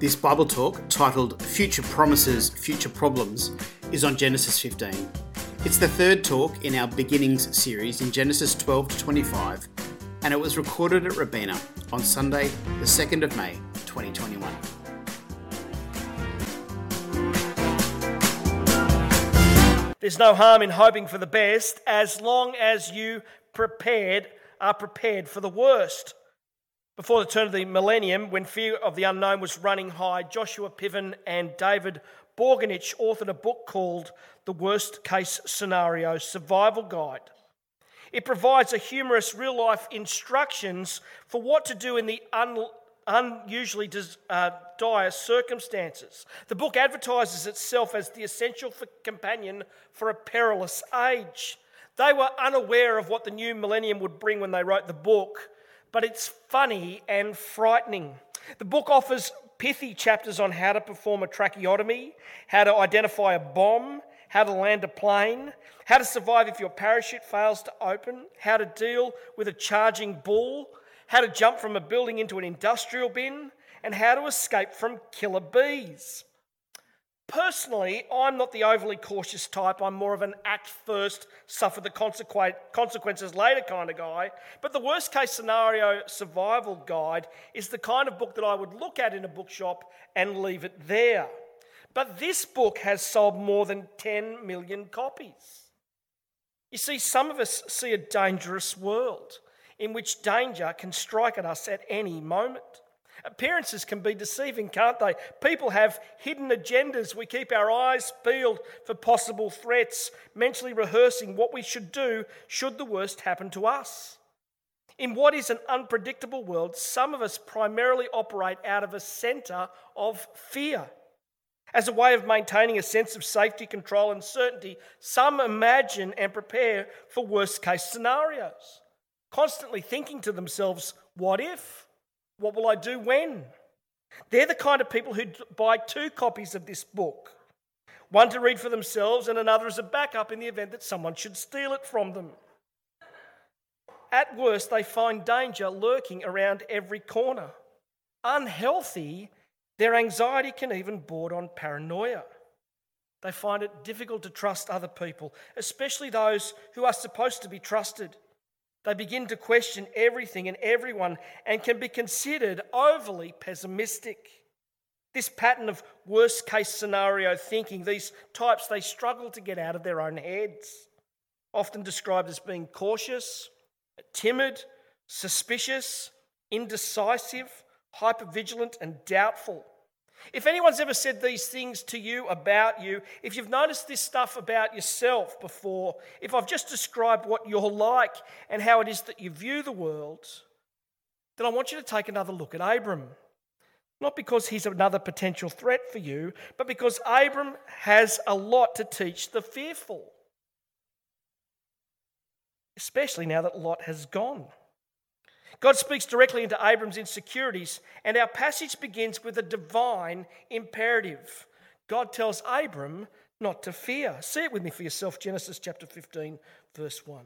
This Bible talk, titled Future Promises, Future Problems, is on Genesis 15. It's the third talk in our Beginnings series in Genesis 12 to 25, and it was recorded at Robina on Sunday, the 2nd of May, 2021. There's no harm in hoping for the best as long as you are prepared for the worst. Before the turn of the millennium, when fear of the unknown was running high, Joshua Piven and David Borgenich authored a book called The Worst Case Scenario Survival Guide. It provides a humorous real-life instructions for what to do in the unusually dire circumstances. The book advertises itself as the essential companion for a perilous age. They were unaware of what the new millennium would bring when they wrote the book, but it's funny and frightening. The book offers pithy chapters on how to perform a tracheotomy, how to identify a bomb, how to land a plane, how to survive if your parachute fails to open, how to deal with a charging bull, how to jump from a building into an industrial bin, and how to escape from killer bees. Personally, I'm not the overly cautious type. I'm more of an act first, suffer the consequences later kind of guy. But the worst case scenario survival guide is the kind of book that I would look at in a bookshop and leave it there. But this book has sold more than 10 million copies. You see, some of us see a dangerous world in which danger can strike at us at any moment. Appearances can be deceiving, can't they? People have hidden agendas. We keep our eyes peeled for possible threats, mentally rehearsing what we should do should the worst happen to us. In what is an unpredictable world, some of us primarily operate out of a centre of fear. As a way of maintaining a sense of safety, control and certainty, some imagine and prepare for worst-case scenarios, constantly thinking to themselves, what if? What will I do when? They're the kind of people who buy 2 copies of this book, one to read for themselves and another as a backup in the event that someone should steal it from them. At worst, they find danger lurking around every corner. Unhealthy, their anxiety can even border on paranoia. They find it difficult to trust other people, especially those who are supposed to be trusted. They begin to question everything and everyone and can be considered overly pessimistic. This pattern of worst-case scenario thinking, these types, they struggle to get out of their own heads. Often described as being cautious, timid, suspicious, indecisive, hypervigilant and doubtful. If anyone's ever said these things to you about you, if you've noticed this stuff about yourself before, if I've just described what you're like and how it is that you view the world, then I want you to take another look at Abram. Not because he's another potential threat for you, but because Abram has a lot to teach the fearful, especially now that Lot has gone. God speaks directly into Abram's insecurities, and our passage begins with a divine imperative. God tells Abram not to fear. See it with me for yourself, Genesis chapter 15, verse 1.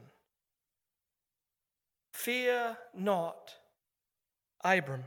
Fear not, Abram.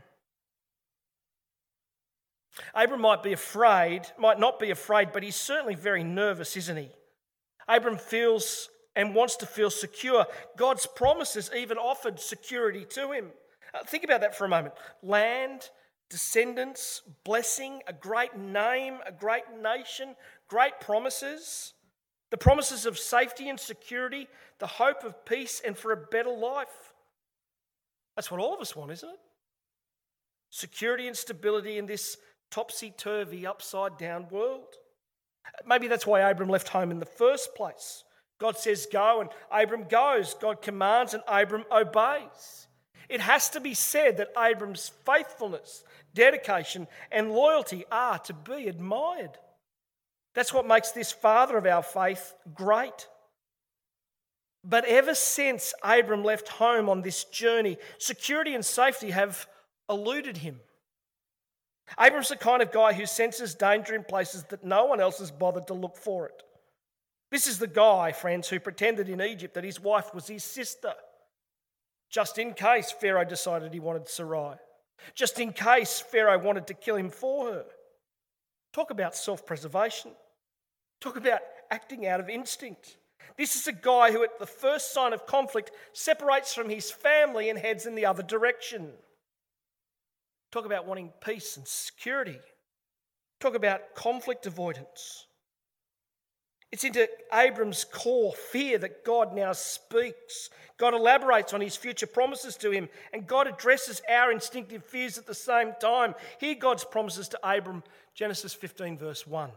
Abram might not be afraid, but he's certainly very nervous, isn't he? Abram feels and wants to feel secure. God's promises even offered security to him. Think about that for a moment. Land, descendants, blessing, a great name, a great nation, great promises. The promises of safety and security, the hope of peace and for a better life. That's what all of us want, isn't it? Security and stability in this topsy-turvy, upside-down world. Maybe that's why Abram left home in the first place. God says go and Abram goes. God commands and Abram obeys. It has to be said that Abram's faithfulness, dedication and loyalty are to be admired. That's what makes this father of our faith great. But ever since Abram left home on this journey, security and safety have eluded him. Abram's the kind of guy who senses danger in places that no one else has bothered to look for it. This is the guy, friends, who pretended in Egypt that his wife was his sister, just in case Pharaoh decided he wanted Sarai. just in case Pharaoh wanted to kill him for her. Talk about self-preservation. Talk about acting out of instinct. This is a guy who at the first sign of conflict separates from his family and heads in the other direction. Talk about wanting peace and security. Talk about conflict avoidance. It's into Abram's core fear that God now speaks. God elaborates on his future promises to him, and God addresses our instinctive fears at the same time. Hear God's promises to Abram, Genesis 15, verse 1.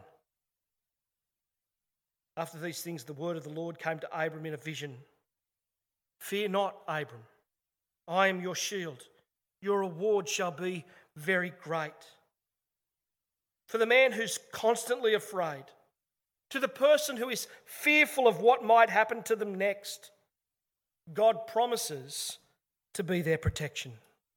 After these things, the word of the Lord came to Abram in a vision. Fear not, Abram. I am your shield. Your reward shall be very great. For the man who's constantly afraid, to the person who is fearful of what might happen to them next, God promises to be their protection.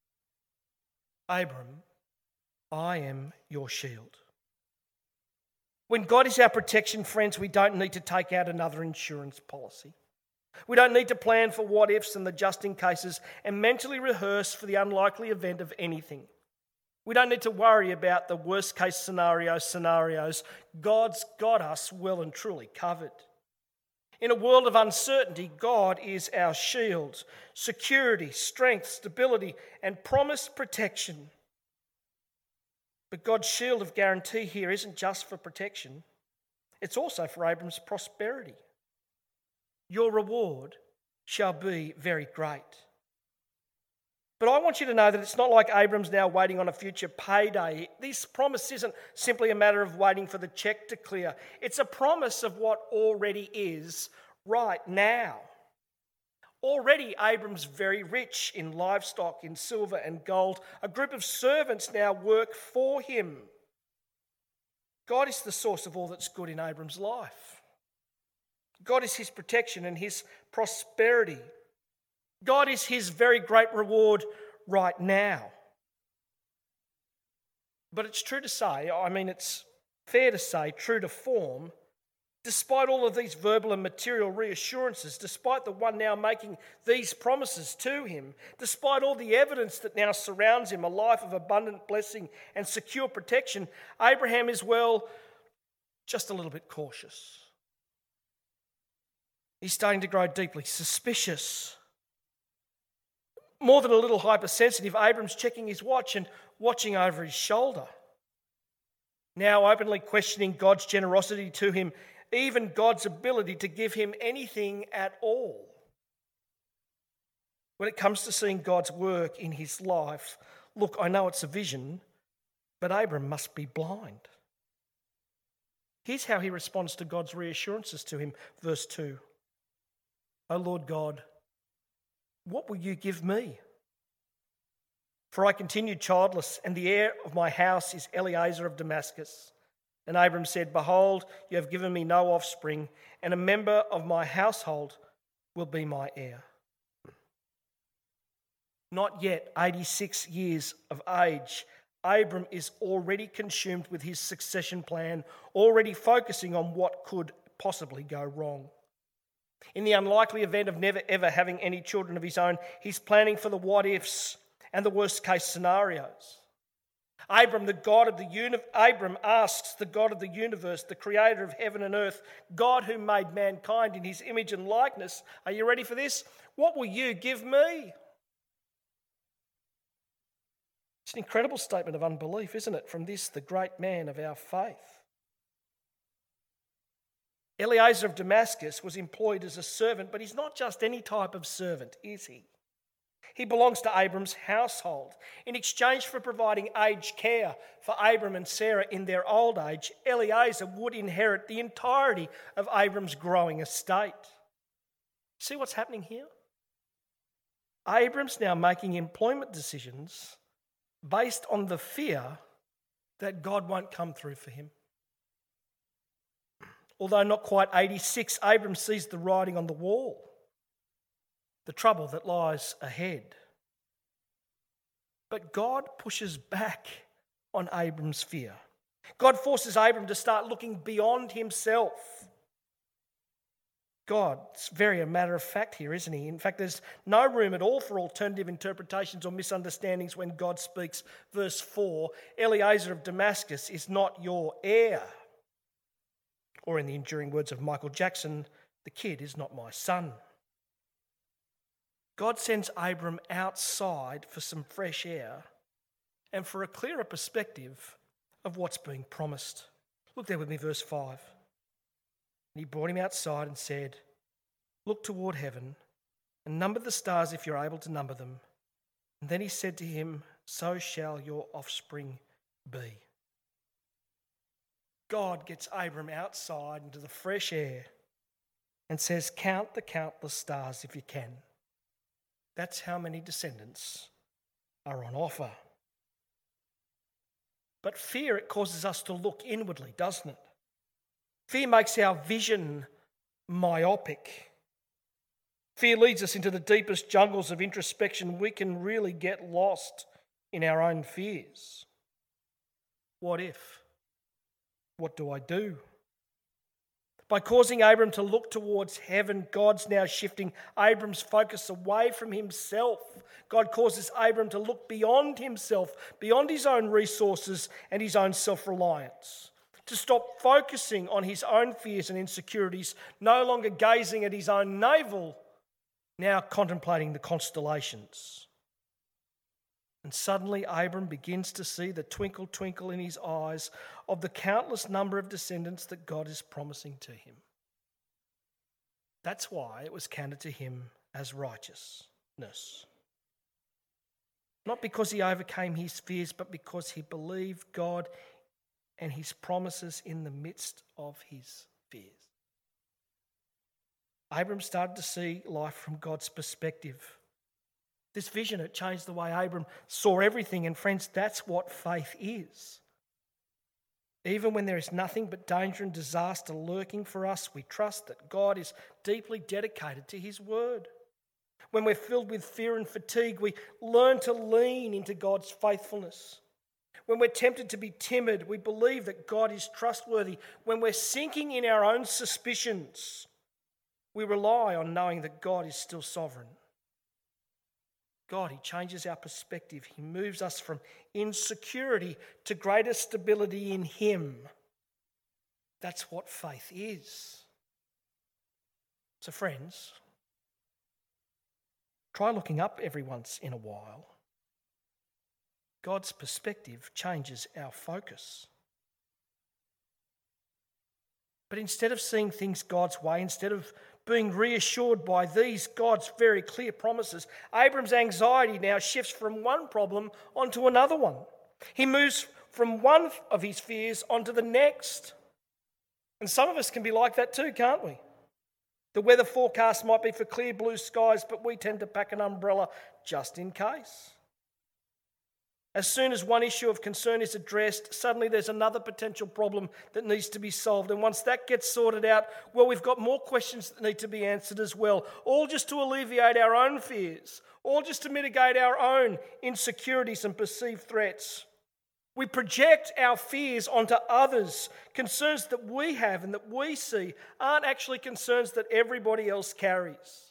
Abram, I am your shield. When God is our protection, friends, we don't need to take out another insurance policy. We don't need to plan for what ifs and the just in cases and mentally rehearse for the unlikely event of anything. We don't need to worry about the worst case scenarios. God's got us well and truly covered. In a world of uncertainty, God is our shield, security, strength, stability, and promised protection. But God's shield of guarantee here isn't just for protection. It's also for Abram's prosperity. Your reward shall be very great. But I want you to know that it's not like Abram's now waiting on a future payday. This promise isn't simply a matter of waiting for the check to clear. It's a promise of what already is right now. Already Abram's very rich in livestock, in silver and gold. A group of servants now work for him. God is the source of all that's good in Abram's life. God is his protection and his prosperity. God is his very great reward right now. But it's true to say, it's fair to say, true to form, despite all of these verbal and material reassurances, despite the one now making these promises to him, despite all the evidence that now surrounds him, a life of abundant blessing and secure protection, Abraham is, just a little bit cautious. He's starting to grow deeply suspicious. More than a little hypersensitive, Abram's checking his watch and watching over his shoulder. Now openly questioning God's generosity to him, even God's ability to give him anything at all. When it comes to seeing God's work in his life, look, I know it's a vision, but Abram must be blind. Here's how he responds to God's reassurances to him, verse 2. O Lord God, what will you give me? For I continue childless, and the heir of my house is Eliezer of Damascus. And Abram said, Behold, you have given me no offspring, and a member of my household will be my heir. Not yet 86 years of age, Abram is already consumed with his succession plan, already focusing on what could possibly go wrong. In the unlikely event of never ever having any children of his own, he's planning for the what-ifs and the worst-case scenarios. Abram asks the God of the universe, the creator of heaven and earth, God who made mankind in his image and likeness, are you ready for this? What will you give me? It's an incredible statement of unbelief, isn't it, from this, the great man of our faith. Eliezer of Damascus was employed as a servant, but he's not just any type of servant, is he? He belongs to Abram's household. In exchange for providing aged care for Abram and Sarah in their old age, Eliezer would inherit the entirety of Abram's growing estate. See what's happening here? Abram's now making employment decisions based on the fear that God won't come through for him. Although not quite 86, Abram sees the writing on the wall, the trouble that lies ahead. But God pushes back on Abram's fear. God forces Abram to start looking beyond himself. God's very a matter of fact here, isn't he? In fact, there's no room at all for alternative interpretations or misunderstandings when God speaks. Verse 4, Eliezer of Damascus is not your heir. Or in the enduring words of Michael Jackson, the kid is not my son. God sends Abram outside for some fresh air and for a clearer perspective of what's being promised. Look there with me, verse 5. And he brought him outside and said, look toward heaven and number the stars if you're able to number them. And then he said to him, so shall your offspring be. God gets Abram outside into the fresh air and says, count the countless stars if you can. That's how many descendants are on offer. But fear, it causes us to look inwardly, doesn't it? Fear makes our vision myopic. Fear leads us into the deepest jungles of introspection. We can really get lost in our own fears. What if? What do I do? By causing Abram to look towards heaven, God's now shifting Abram's focus away from himself. God causes Abram to look beyond himself, beyond his own resources and his own self-reliance. To stop focusing on his own fears and insecurities, no longer gazing at his own navel, now contemplating the constellations. And suddenly Abram begins to see the twinkle, twinkle in his eyes of the countless number of descendants that God is promising to him. That's why it was counted to him as righteousness. Not because he overcame his fears, but because he believed God and his promises in the midst of his fears. Abram started to see life from God's perspective. This vision, it changed the way Abram saw everything. And friends, that's what faith is. Even when there is nothing but danger and disaster lurking for us, we trust that God is deeply dedicated to his word. When we're filled with fear and fatigue, we learn to lean into God's faithfulness. When we're tempted to be timid, we believe that God is trustworthy. When we're sinking in our own suspicions, we rely on knowing that God is still sovereign. God, he changes our perspective. He moves us from insecurity to greater stability in him. That's what faith is. So friends, try looking up every once in a while. God's perspective changes our focus. But instead of seeing things God's way, instead of being reassured by these God's very clear promises, Abram's anxiety now shifts from one problem onto another one. He moves from one of his fears onto the next. And some of us can be like that too, can't we? The weather forecast might be for clear blue skies, but we tend to pack an umbrella just in case. As soon as one issue of concern is addressed, suddenly there's another potential problem that needs to be solved. And once that gets sorted out, well, we've got more questions that need to be answered as well, all just to alleviate our own fears, all just to mitigate our own insecurities and perceived threats. We project our fears onto others. Concerns that we have and that we see aren't actually concerns that everybody else carries.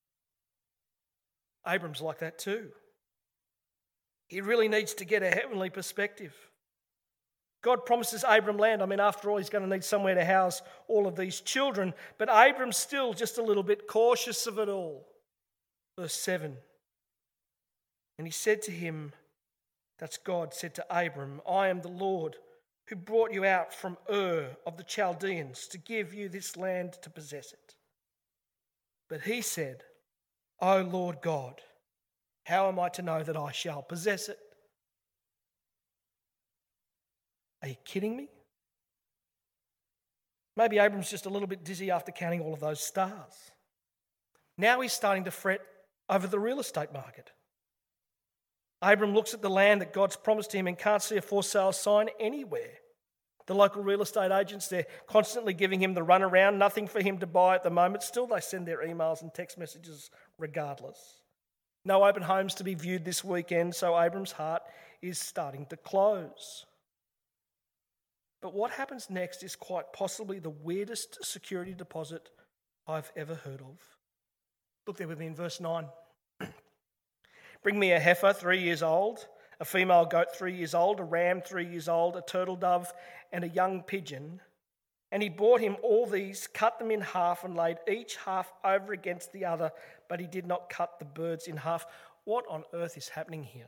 Abram's like that too. He really needs to get a heavenly perspective. God promises Abram land. After all, he's going to need somewhere to house all of these children. But Abram's still just a little bit cautious of it all. Verse 7. And he said to him, that's God said to Abram, I am the Lord who brought you out from Ur of the Chaldeans to give you this land to possess it. But he said, O Lord God, how am I to know that I shall possess it? Are you kidding me? Maybe Abram's just a little bit dizzy after counting all of those stars. Now he's starting to fret over the real estate market. Abram looks at the land that God's promised him and can't see a for sale sign anywhere. The local real estate agents, they're constantly giving him the runaround, nothing for him to buy at the moment. Still, they send their emails and text messages regardless. No open homes to be viewed this weekend, so Abram's heart is starting to close. But what happens next is quite possibly the weirdest security deposit I've ever heard of. Look there with me in verse 9. Bring me a heifer 3 years old, a female goat 3 years old, a ram 3 years old, a turtle dove, and a young pigeon. And he brought him all these, cut them in half, and laid each half over against the other, but he did not cut the birds in half. What on earth is happening here?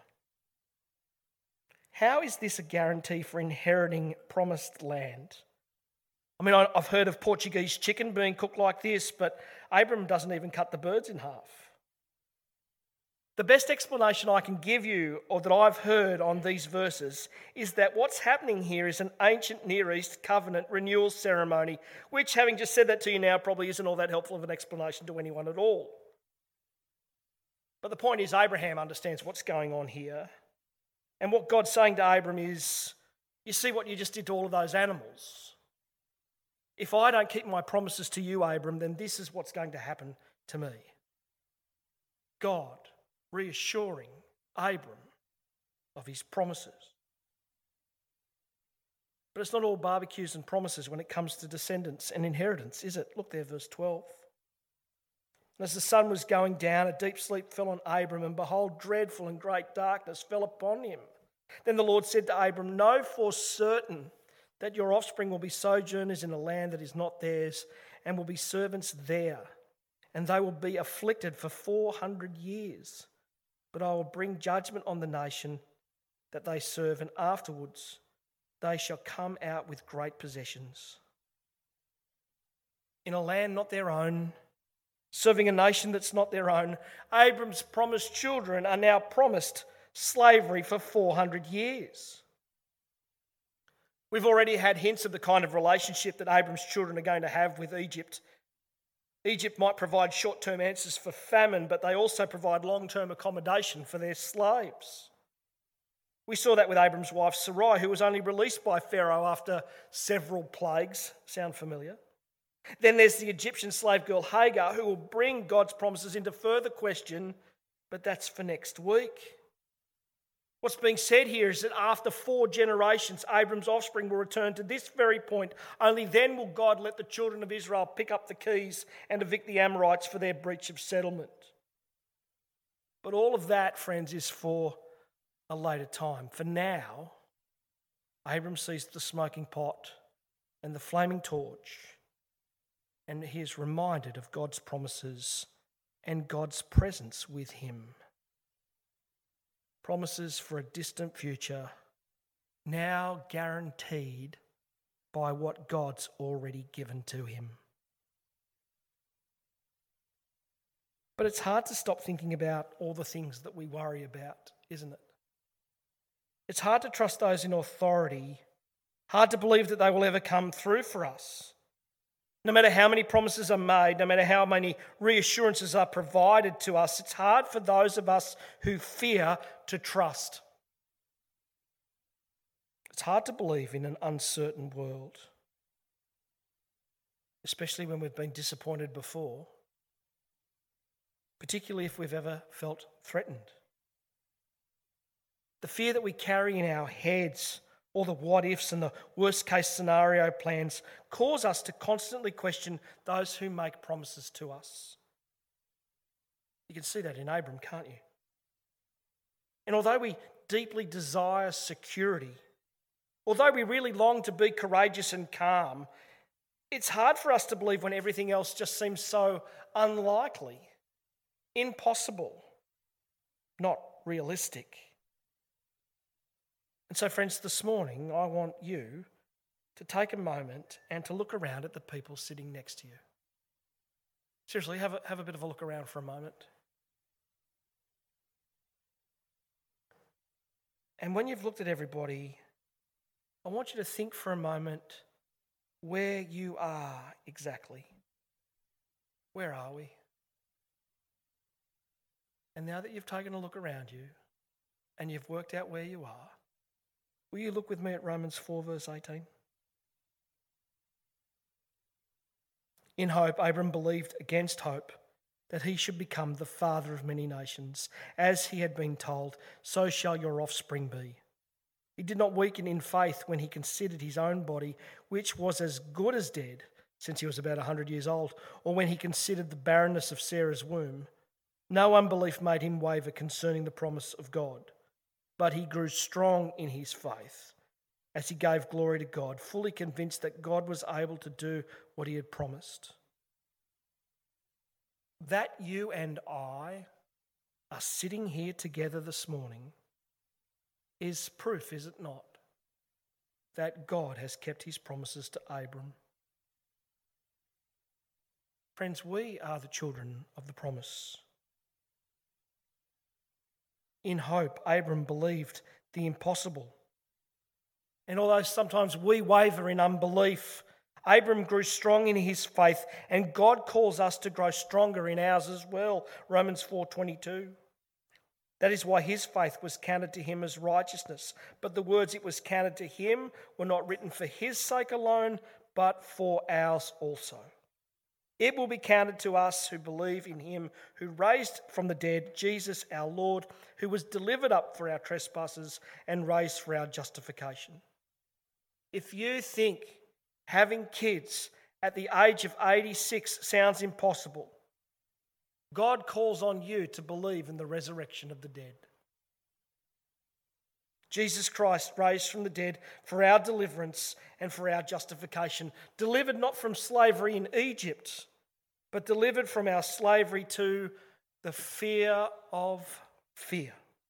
How is this a guarantee for inheriting promised land? I mean, I've heard of Portuguese chicken being cooked like this, but Abram doesn't even cut the birds in half. The best explanation I can give you, or that I've heard on these verses, is that what's happening here is an ancient Near East covenant renewal ceremony, which, having just said that to you now, probably isn't all that helpful of an explanation to anyone at all. But the point is, Abraham understands what's going on here. And what God's saying to Abram is, you see what you just did to all of those animals? If I don't keep my promises to you, Abram, then this is what's going to happen to me. God reassuring Abram of his promises. But it's not all barbecues and promises when it comes to descendants and inheritance, is it? Look there, verse 12. As the sun was going down, a deep sleep fell on Abram, and behold, dreadful and great darkness fell upon him. Then the Lord said to Abram, know for certain that your offspring will be sojourners in a land that is not theirs, and will be servants there, and they will be afflicted for 400 years. But I will bring judgment on the nation that they serve, and afterwards they shall come out with great possessions. In a land not their own, serving a nation that's not their own, Abram's promised children are now promised slavery for 400 years. We've already had hints of the kind of relationship that Abram's children are going to have with Egypt. Egypt might provide short-term answers for famine, but they also provide long-term accommodation for their slaves. We saw that with Abram's wife Sarai, who was only released by Pharaoh after several plagues. Sound familiar? Then there's the Egyptian slave girl Hagar, who will bring God's promises into further question, but that's for next week. What's being said here is that after 4 generations, Abram's offspring will return to this very point. Only then will God let the children of Israel pick up the keys and evict the Amorites for their breach of settlement. But all of that, friends, is for a later time. For now, Abram sees the smoking pot and the flaming torch, and he is reminded of God's promises and God's presence with him. Promises for a distant future, now guaranteed by what God's already given to him. But it's hard to stop thinking about all the things that we worry about, isn't it? It's hard to trust those in authority, hard to believe that they will ever come through for us. No matter how many promises are made, no matter how many reassurances are provided to us, it's hard for those of us who fear to trust. It's hard to believe in an uncertain world, especially when we've been disappointed before, particularly if we've ever felt threatened. The fear that we carry in our heads, all the what-ifs and the worst-case scenario plans, cause us to constantly question those who make promises to us. You can see that in Abram, can't you? And although we deeply desire security, although we really long to be courageous and calm, it's hard for us to believe when everything else just seems so unlikely, impossible, not realistic. And so, friends, this morning I want you to take a moment and to look around at the people sitting next to you. Seriously, have a bit of a look around for a moment. And when you've looked at everybody, I want you to think for a moment where you are exactly. Where are we? And now that you've taken a look around you and you've worked out where you are, will you look with me at Romans 4 verse 18? In hope, Abram believed against hope that he should become the father of many nations. As he had been told, so shall your offspring be. He did not weaken in faith when he considered his own body, which was as good as dead, since he was about 100 years old, or when he considered the barrenness of Sarah's womb, no unbelief made him waver concerning the promise of God, but he grew strong in his faith as he gave glory to God, fully convinced that God was able to do what he had promised. That you and I are sitting here together this morning is proof, is it not, that God has kept his promises to Abram. Friends, we are the children of the promise. In hope, Abram believed the impossible. And although sometimes we waver in unbelief, Abram grew strong in his faith, and God calls us to grow stronger in ours as well. Romans 4:22. That is why his faith was counted to him as righteousness. But the words "it was counted to him" were not written for his sake alone, but for ours also. It will be counted to us who believe in him who raised from the dead Jesus our Lord, who was delivered up for our trespasses and raised for our justification. If you think having kids at the age of 86 sounds impossible, God calls on you to believe in the resurrection of the dead. Jesus Christ raised from the dead for our deliverance and for our justification, delivered not from slavery in Egypt, but delivered from our slavery to the fear of fear.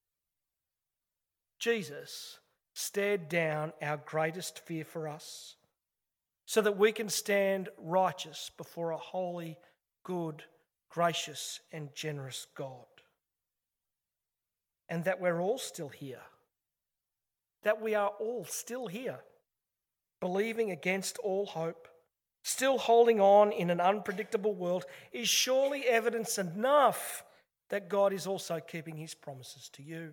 Jesus stared down our greatest fear for us so that we can stand righteous before a holy, good, gracious and generous God. And that we're all still here. That we are all still here, believing against all hope, still holding on in an unpredictable world, is surely evidence enough that God is also keeping his promises to you.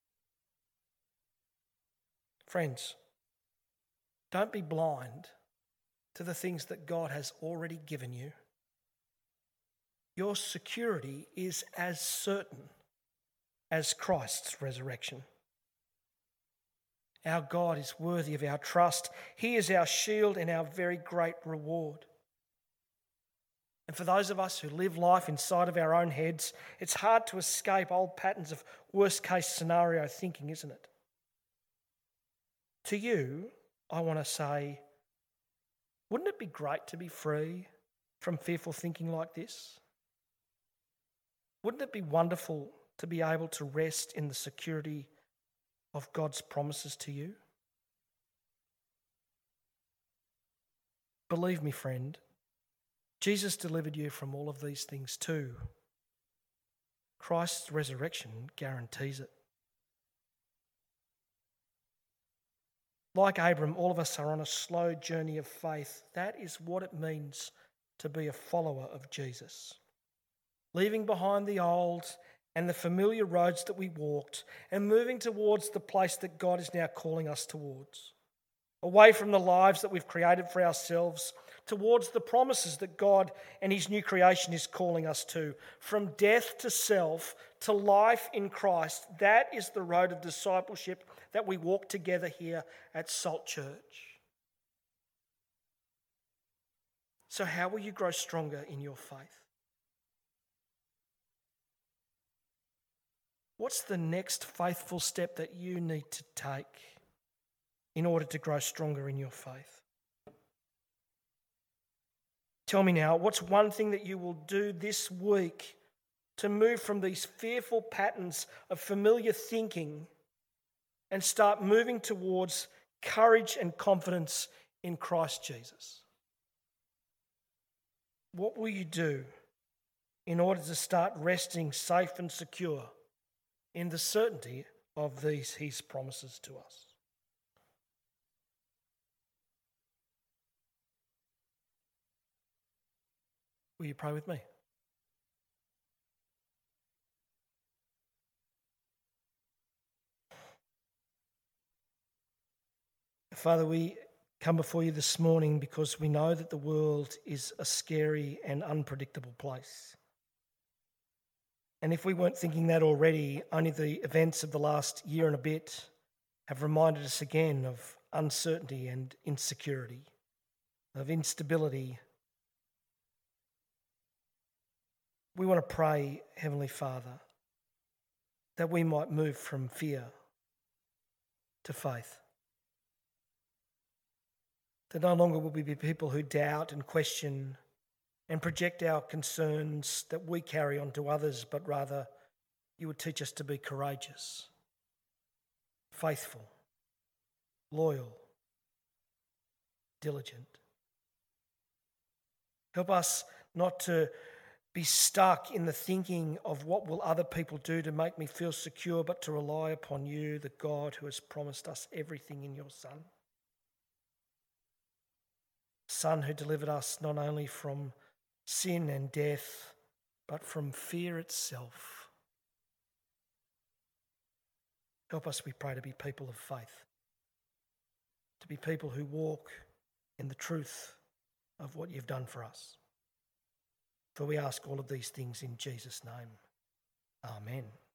Friends, don't be blind to the things that God has already given you. Your security is as certain as Christ's resurrection. Our God is worthy of our trust. He is our shield and our very great reward. And for those of us who live life inside of our own heads, it's hard to escape old patterns of worst-case scenario thinking, isn't it? To you, I want to say, wouldn't it be great to be free from fearful thinking like this? Wouldn't it be wonderful to be able to rest in the security of God's promises to you? Believe me, friend, Jesus delivered you from all of these things too. Christ's resurrection guarantees it. Like Abram, all of us are on a slow journey of faith. That is what it means to be a follower of Jesus. Leaving behind the old and the familiar roads that we walked and moving towards the place that God is now calling us towards. Away from the lives that we've created for ourselves, towards the promises that God and his new creation is calling us to. From death to self to life in Christ, that is the road of discipleship that we walk together here at Salt Church. So how will you grow stronger in your faith? What's the next faithful step that you need to take in order to grow stronger in your faith? Tell me now, what's one thing that you will do this week to move from these fearful patterns of familiar thinking and start moving towards courage and confidence in Christ Jesus? What will you do in order to start resting safe and secure in the certainty of his promises to us? Will you pray with me? Father, we come before you this morning because we know that the world is a scary and unpredictable place. And if we weren't thinking that already, only the events of the last year and a bit have reminded us again of uncertainty and insecurity, of instability We want to pray, Heavenly Father, that we might move from fear to faith. That no longer will we be people who doubt and question and project our concerns that we carry on to others, but rather you would teach us to be courageous, faithful, loyal, diligent. Help us not to be stuck in the thinking of what will other people do to make me feel secure, but to rely upon you, the God who has promised us everything in your Son. Son who delivered us not only from sin and death, but from fear itself. Help us, we pray, to be people of faith, to be people who walk in the truth of what you've done for us. For we ask all of these things in Jesus' name. Amen.